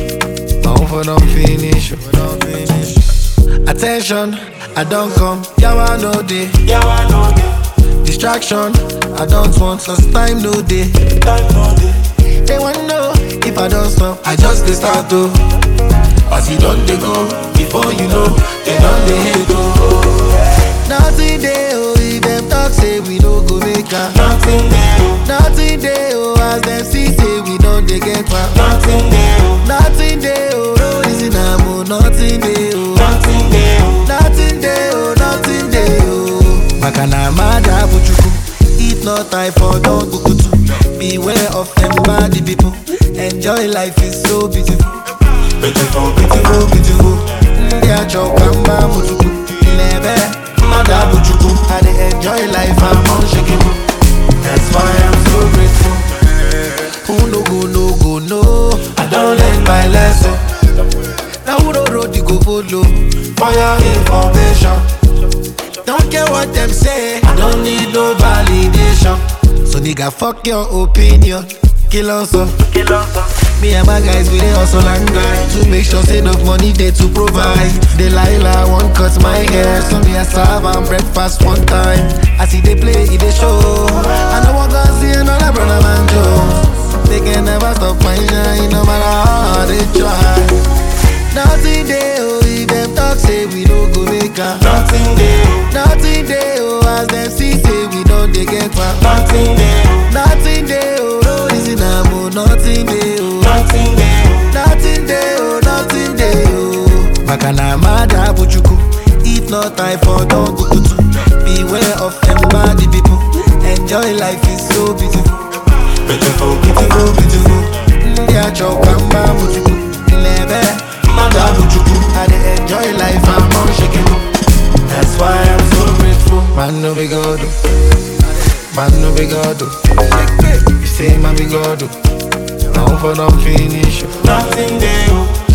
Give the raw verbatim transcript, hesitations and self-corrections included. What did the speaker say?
My own for don't finish. Attention, I don't come. Yawa no day. Yawa no dey, Distraction, I don't want. Cause time no day. time no dey. They want know if I don't stop. I just dey start to. As you don't dey go. Before you know, they don't dey hate go. Nothing dey oh, if them talk say we no go make am. Nothing dey, oh, Nothing dey oh, as them see say we don't dey get far. nothing dey, oh, Nothing dey oh, no reason I'm oh, nothing dey oh. nothing dey, oh, Nothing dey oh, nothing dey oh. Makana mada bujuku. If not I for don't bukutu. Beware of them bad people. Enjoy life is so beautiful. beautiful, beautiful. Beautiful, beautiful. Yeah, chokamba bujuku. Lebe mada bujuku. I dey enjoy life, I'm unshakable. That's why I'm so grateful. Who no go, no go, no. I don't learn my lesson. Now who no road you go follow? For your information. Don't care what them say. I don't need no validation. So nigga, fuck your opinion. Kill us up. Kill us, Me and my guys, we dey hustle and grind to make sure say enough money there to provide. Delilah won't cut my hair, so me I serve and breakfast one time. I see they play, it they show. I know what God see another brother man Joe. They can never stop my shine, no matter how hard they try. Nothing dey oh, if them talk say we no go make am. nothing dey, oh, Nothing dey oh, as them see say we don't dey get far. nothing dey, oh, Nothing dey oh, no reason I'm oh, nothing dey oh. nothing dey, oh, Nothing dey oh, nothing dey oh. Makana mada bujuku. If not I for don't bukutu. Beware of them bad people. Enjoy life is so beautiful. beautiful, beautiful. Beautiful, beautiful. Yeah, chokamba bujuku. Lebe mada bujuku. I dey enjoy life, I'm unshakable. That's why I'm so grateful. Man no be God, oh. Man no be God, oh. You say man be God, oh. My own for don't finish. oh. Nothing dey, oh,